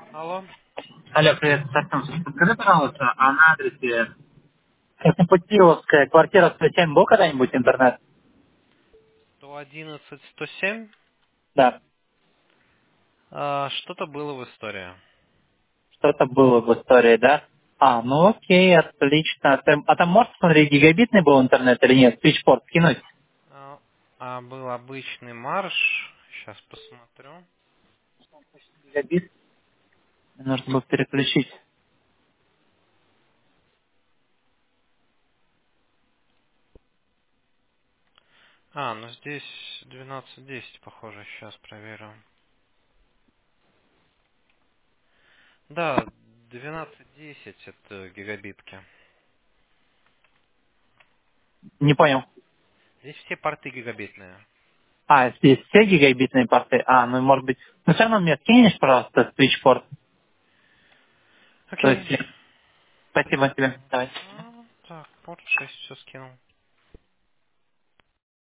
Алло. Алло, привет, Артем. Подскажи, пожалуйста, а на адресе Краснопутиловская, квартира 107 был когда-нибудь интернет? 111, 107. Да, Что-то было в истории. что-то было в истории, да? А, ну окей, отлично. А там можешь посмотреть, гигабитный был интернет или нет? Switchport скинуть? Был обычный марш. Сейчас посмотрю. Гигабит? Нужно было переключить. Ну здесь 12.10, похоже. Сейчас проверю. Да, 12.10 это гигабитки. Не понял. Здесь все порты гигабитные. А, здесь все гигабитные порты? А, ну может быть. Ну все равно мне скинешь, пожалуйста, Switchport. То Окей. есть, спасибо тебе. Давай. Так, порт 6 все скинул.